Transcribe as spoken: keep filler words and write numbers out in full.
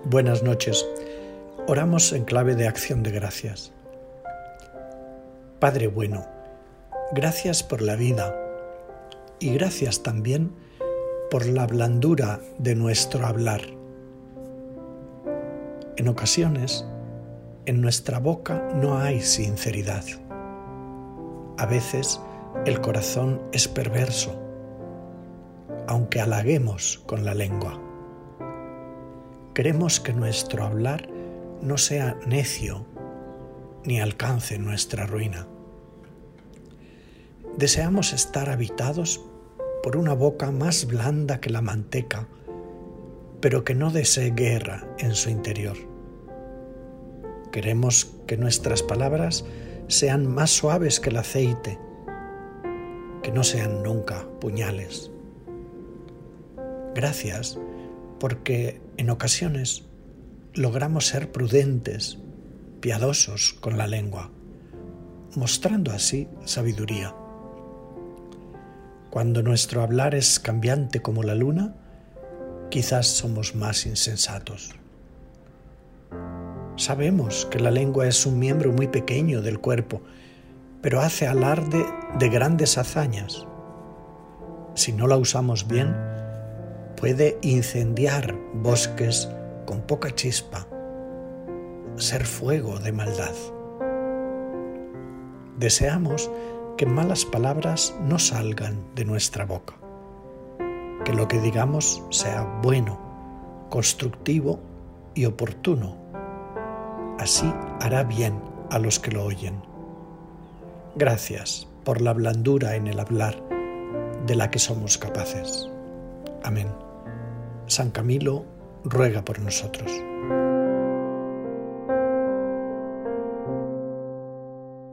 Buenas noches. Oramos en clave de acción de gracias. Padre bueno, gracias por la vida y gracias también por la blandura de nuestro hablar. En ocasiones, en nuestra boca no hay sinceridad. A veces el corazón es perverso, aunque halaguemos con la lengua. Queremos que nuestro hablar no sea necio ni alcance nuestra ruina. Deseamos estar habitados por una boca más blanda que la manteca, pero que no desee guerra en su interior. Queremos que nuestras palabras sean más suaves que el aceite, que no sean nunca puñales. Gracias, porque en ocasiones logramos ser prudentes, piadosos con la lengua, mostrando así sabiduría. Cuando nuestro hablar es cambiante como la luna, quizás somos más insensatos. Sabemos que la lengua es un miembro muy pequeño del cuerpo, pero hace alarde de grandes hazañas. Si no la usamos bien, puede incendiar bosques con poca chispa, ser fuego de maldad. Deseamos que malas palabras no salgan de nuestra boca, que lo que digamos sea bueno, constructivo y oportuno. Así hará bien a los que lo oyen. Gracias por la blandura en el hablar de la que somos capaces. Amén. San Camilo ruega por nosotros.